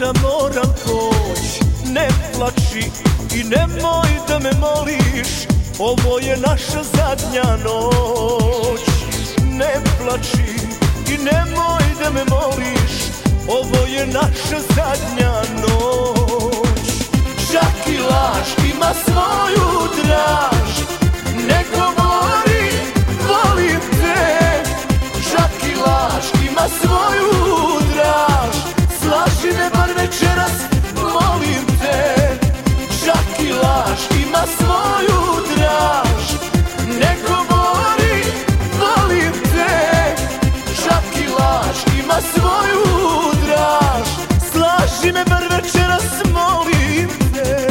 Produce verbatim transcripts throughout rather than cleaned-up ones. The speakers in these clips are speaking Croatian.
sutra moram poć. Ne plači i nemoj da me moliš, ovo je naša zadnja noć. Ne plači i nemoj da me moliš, ovo je naša zadnja noć. Čak i laž ima svoju draž, ne govori volim te. Čak i laž ima svoju draž, slaži me bar večeras, molim te. Čak i laž ima svoju draž, ne govori volim te. Čak i laž ima svoju draž, slaži me bar večeras, molim te.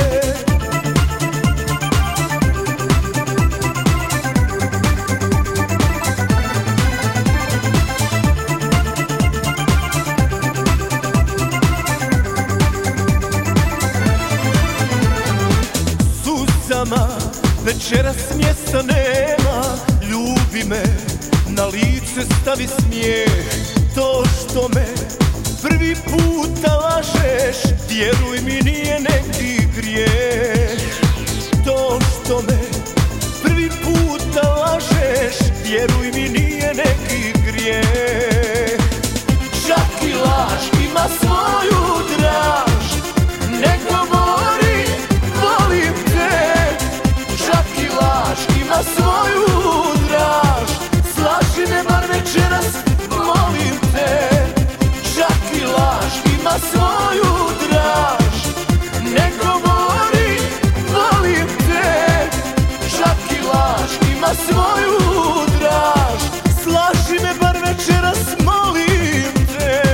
Večeras mjesta nema, ljubi me, na lice stavi smijeh. To što me prvi puta lažeš, vjeruj mi nije neki grijeh. To što me prvi puta lažeš, vjeruj mi nije neki grijeh. Čak i laž ima svoju draž, ne govori volim te. Čak i laž ima svoju draž, slaži me bar večeras, molim te. Čak i laž ima svoju draž, ne govori volim te. Čak i laž ima svoju draž, slaži me bar večeras, molim te.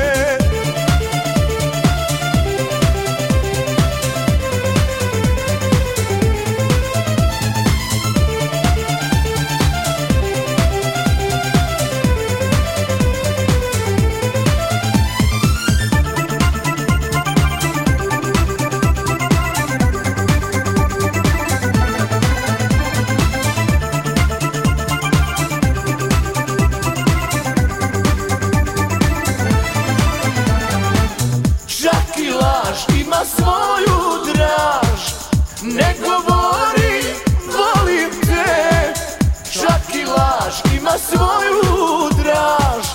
Ima svoju draž, ne govori volim te. Čak i laž ima svoju draž,